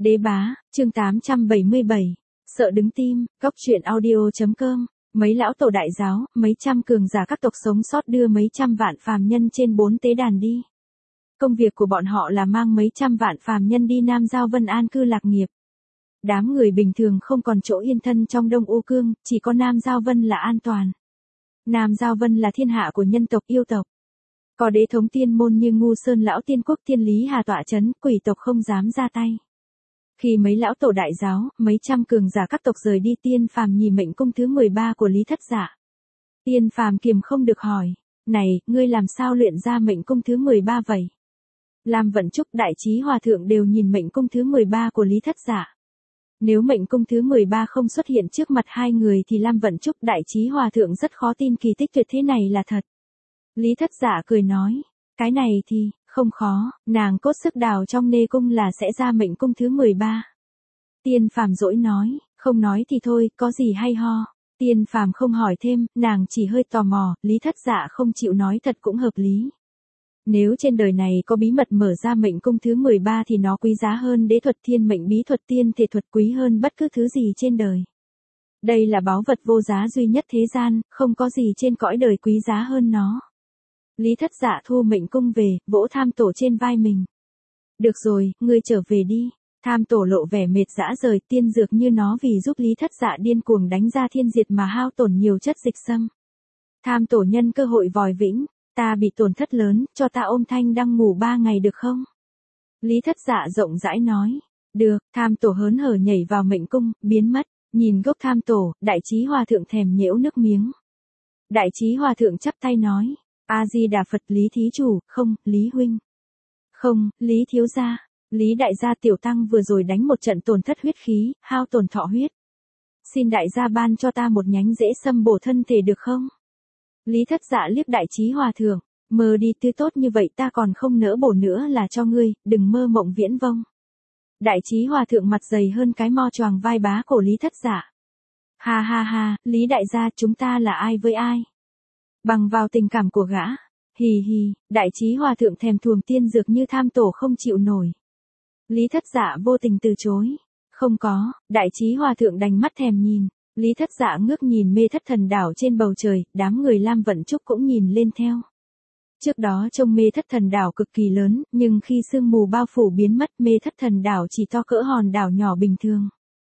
Đế bá, chương 877. Sợ đứng tim, góc truyện audio.com. Mấy lão tổ đại giáo, mấy trăm cường giả các tộc sống sót đưa mấy trăm vạn phàm nhân trên 4 tế đàn đi. Công việc của bọn họ là mang mấy trăm vạn phàm nhân đi Nam Giao Vân an cư lạc nghiệp. Đám người bình thường không còn chỗ yên thân trong Đông Ô Cương, chỉ có Nam Giao Vân là an toàn. Nam Giao Vân là thiên hạ của nhân tộc yêu tộc. Có đế thống tiên môn như Ngu Sơn lão tiên quốc Thiên Lý Hà tọa chấn, quỷ tộc không dám ra tay. Khi mấy lão tổ đại giáo, mấy trăm cường giả các tộc rời đi, Tiên Phàm nhìn mệnh cung thứ 13 của Lý Thất Dạ. Tiên Phàm kiềm không được hỏi, này, ngươi làm sao luyện ra mệnh cung thứ 13 vậy? Lam Vận Trúc Đại Trí Hòa Thượng đều nhìn mệnh cung thứ 13 của Lý Thất Dạ. Nếu mệnh cung thứ 13 không xuất hiện trước mặt hai người thì Lam Vận Trúc Đại Trí Hòa Thượng rất khó tin kỳ tích tuyệt thế này là thật. Lý Thất Dạ cười nói, cái này thì, không khó, nàng cốt sức đào trong nê cung là sẽ ra mệnh cung thứ 13. Tiên Phàm dỗi nói, không nói thì thôi, có gì hay ho. Tiên Phàm không hỏi thêm, nàng chỉ hơi tò mò, Lý Thất Dạ không chịu nói thật cũng hợp lý. Nếu trên đời này có bí mật mở ra mệnh cung thứ 13 thì nó quý giá hơn đế thuật thiên mệnh bí thuật tiên thể thuật, quý hơn bất cứ thứ gì trên đời. Đây là báu vật vô giá duy nhất thế gian, không có gì trên cõi đời quý giá hơn nó. Lý Thất Dạ thu mệnh cung về, vỗ Tham Tổ trên vai mình. Được rồi, ngươi trở về đi. Tham Tổ lộ vẻ mệt dã rời, tiên dược như nó vì giúp Lý Thất Dạ điên cuồng đánh ra thiên diệt mà hao tổn nhiều chất dịch xâm. Tham Tổ nhân cơ hội vòi vĩnh, ta bị tổn thất lớn, cho ta ôm Thanh Đăng ngủ 3 ngày được không? Lý Thất Dạ rộng rãi nói. Được, Tham Tổ hớn hở nhảy vào mệnh cung, biến mất. Nhìn gốc Tham Tổ, Đại Trí Hòa Thượng thèm nhễu nước miếng. Đại Trí Hòa Thượng chắp tay nói. A-di-đà Phật. Lý thí chủ, không, Lý huynh. Không, Lý thiếu gia. Lý đại gia tiểu tăng vừa rồi đánh một trận tổn thất huyết khí, hao tổn thọ huyết. Xin đại gia ban cho ta một nhánh rễ sâm bổ thân thể được không? Lý Thất Dạ liếc Đại Trí Hòa Thượng, mơ đi tươi tốt như vậy ta còn không nỡ bổ nữa là cho ngươi, đừng mơ mộng viễn vông. Đại Trí Hòa Thượng mặt dày hơn cái mo choàng vai bá cổ Lý Thất Dạ. Ha ha ha, Lý đại gia chúng ta là ai với ai? Bằng vào tình cảm của gã. Hì hì, Đại Trí Hòa Thượng thèm thuồng tiên dược như Tham Tổ không chịu nổi. Lý Thất Dạ vô tình từ chối. Không có, Đại Trí Hòa Thượng đành mắt thèm nhìn. Lý Thất Dạ ngước nhìn Mê Thất Thần Đảo trên bầu trời, đám người Lam Vận Trúc cũng nhìn lên theo. Trước đó trông Mê Thất Thần Đảo cực kỳ lớn, nhưng khi sương mù bao phủ biến mất, Mê Thất Thần Đảo chỉ to cỡ hòn đảo nhỏ bình thường.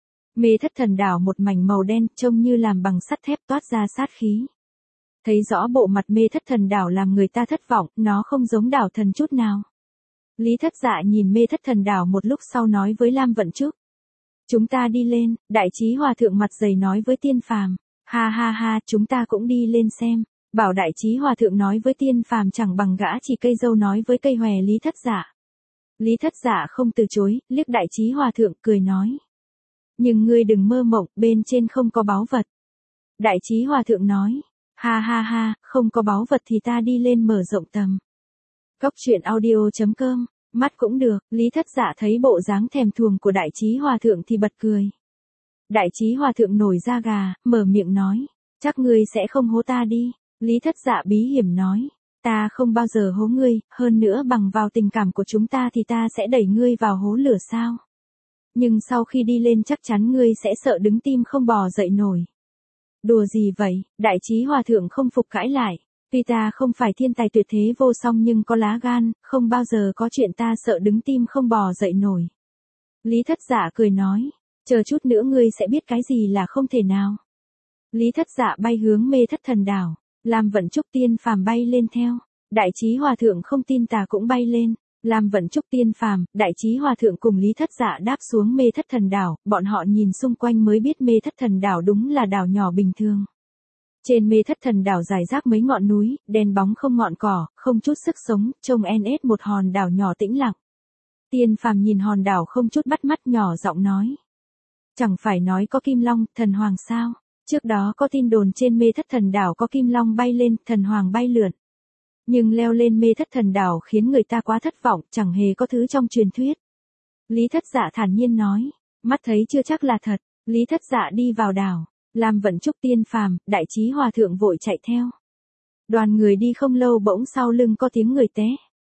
Mê Thất Thần Đảo một mảnh màu đen, trông như làm bằng sắt thép toát ra sát khí. Thấy rõ bộ mặt Mê Thất Thần Đảo làm người ta thất vọng, nó không giống đảo thần chút nào. Lý Thất Dạ nhìn Mê Thất Thần Đảo một lúc sau nói với Lam Vận Trúc. Chúng ta đi lên, Đại Trí Hòa Thượng mặt dày nói với Tiên Phàm. Ha ha ha, chúng ta cũng đi lên xem. Bảo Đại Trí Hòa Thượng nói với Tiên Phàm chẳng bằng gã chỉ cây dâu nói với cây hòe Lý Thất Dạ. Lý Thất Dạ không từ chối, liếc Đại Trí Hòa Thượng cười nói. Nhưng ngươi đừng mơ mộng, bên trên không có báu vật. Đại Trí Hòa Thượng nói. Ha ha ha, không có báu vật thì ta đi lên mở rộng tầm. Góc truyện audio.com. Mắt cũng được, Lý Thất Dạ thấy bộ dáng thèm thuồng của Đại Trí Hòa Thượng thì bật cười. Đại Trí Hòa Thượng nổi da gà, mở miệng nói. Chắc ngươi sẽ không hố ta đi. Lý Thất Dạ bí hiểm nói. Ta không bao giờ hố ngươi, hơn nữa bằng vào tình cảm của chúng ta thì ta sẽ đẩy ngươi vào hố lửa sao. Nhưng sau khi đi lên chắc chắn ngươi sẽ sợ đứng tim không bò dậy nổi. Đùa gì vậy? Đại Trí Hòa Thượng không phục cãi lại. Tuy ta không phải thiên tài tuyệt thế vô song nhưng có lá gan, không bao giờ có chuyện ta sợ đứng tim không bò dậy nổi. Lý Thất Dạ cười nói, chờ chút nữa ngươi sẽ biết cái gì là không thể nào. Lý Thất Dạ bay hướng Mê Thất Thần Đảo, Lam Vận Trúc Tiên Phàm bay lên theo. Đại Trí Hòa Thượng không tin tà cũng bay lên. Lam Vận Trúc Tiên Phàm, Đại Trí Hòa Thượng cùng Lý Thất Dạ đáp xuống Mê Thất Thần Đảo, bọn họ nhìn xung quanh mới biết Mê Thất Thần Đảo đúng là đảo nhỏ bình thường. Trên Mê Thất Thần Đảo rải rác mấy ngọn núi, đen bóng không ngọn cỏ, không chút sức sống, trông NS một hòn đảo nhỏ tĩnh lặng. Tiên Phàm nhìn hòn đảo không chút bắt mắt nhỏ giọng nói. Chẳng phải nói có Kim Long, thần hoàng sao? Trước đó có tin đồn trên Mê Thất Thần Đảo có Kim Long bay lên, thần hoàng bay lượn. Nhưng leo lên Mê Thất Thần Đảo khiến người ta quá thất vọng, chẳng hề có thứ trong truyền thuyết. Lý Thất Dạ thản nhiên nói, mắt thấy chưa chắc là thật. Lý Thất Dạ đi vào đảo. Lam Vận Trúc Tiên Phàm, Đại Trí Hòa Thượng vội chạy theo. Đoàn người đi không lâu bỗng sau lưng có tiếng người té.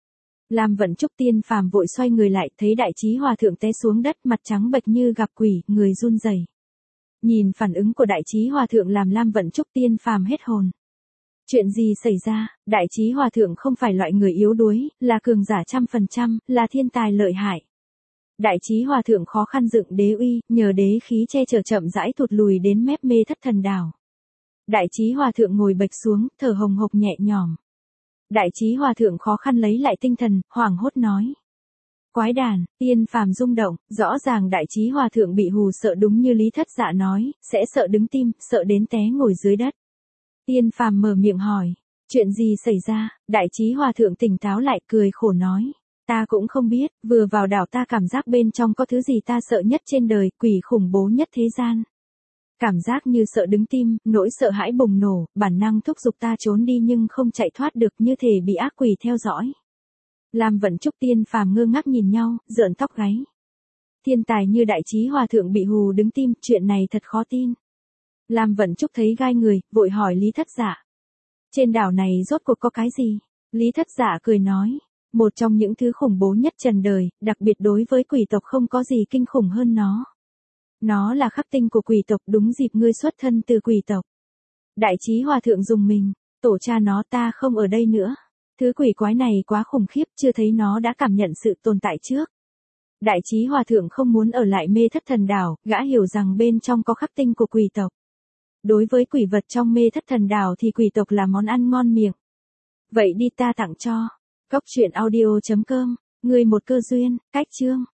Lam Vận Trúc Tiên Phàm vội xoay người lại, thấy Đại Trí Hòa Thượng té xuống đất, mặt trắng bệch như gặp quỷ, người run rẩy. Nhìn phản ứng của Đại Trí Hòa Thượng làm Lam Vận Trúc Tiên Phàm hết hồn. Chuyện gì xảy ra? Đại Trí Hòa Thượng không phải loại người yếu đuối, là cường giả 100%, là thiên tài lợi hại. Đại Trí Hòa Thượng khó khăn dựng đế uy, nhờ đế khí che chở chậm rãi thụt lùi đến mép Mê Thất Thần Đảo. Đại Trí Hòa Thượng ngồi bệch xuống, thở hồng hộc nhẹ nhõm. Đại Trí Hòa Thượng khó khăn lấy lại tinh thần, hoảng hốt nói. Quái đàn, Tiên Phàm rung động, rõ ràng Đại Trí Hòa Thượng bị hù sợ đúng như Lý Thất Dạ nói, sẽ sợ đứng tim, sợ đến té ngồi dưới đất. Tiên Phàm mở miệng hỏi, chuyện gì xảy ra? Đại Trí Hòa Thượng tỉnh táo lại, cười khổ nói. Ta cũng không biết, vừa vào đảo ta cảm giác bên trong có thứ gì ta sợ nhất trên đời, quỷ khủng bố nhất thế gian. Cảm giác như sợ đứng tim, nỗi sợ hãi bùng nổ, bản năng thúc giục ta trốn đi nhưng không chạy thoát được, như thể bị ác quỷ theo dõi. Lam Vận Trúc Tiên Phàm ngơ ngác nhìn nhau, rợn tóc gáy. Thiên tài như Đại Trí Hòa Thượng bị hù đứng tim, chuyện này thật khó tin. Lam Vận Trúc thấy gai người, vội hỏi Lý Thất Dạ. Trên đảo này rốt cuộc có cái gì? Lý Thất Dạ cười nói. Một trong những thứ khủng bố nhất trần đời, đặc biệt đối với quỷ tộc không có gì kinh khủng hơn nó. Nó là khắc tinh của quỷ tộc, đúng dịp ngươi xuất thân từ quỷ tộc. Đại Trí Hòa Thượng dùng mình, tổ cha nó ta không ở đây nữa. Thứ quỷ quái này quá khủng khiếp, chưa thấy nó đã cảm nhận sự tồn tại trước. Đại Trí Hòa Thượng không muốn ở lại Mê Thất Thần Đảo, gã hiểu rằng bên trong có khắc tinh của quỷ tộc. Đối với quỷ vật trong Mê Thất Thần Đảo thì quỷ tộc là món ăn ngon miệng. Vậy đi ta tặng cho. Cốc truyện audio.com, người một cơ duyên, cách chương.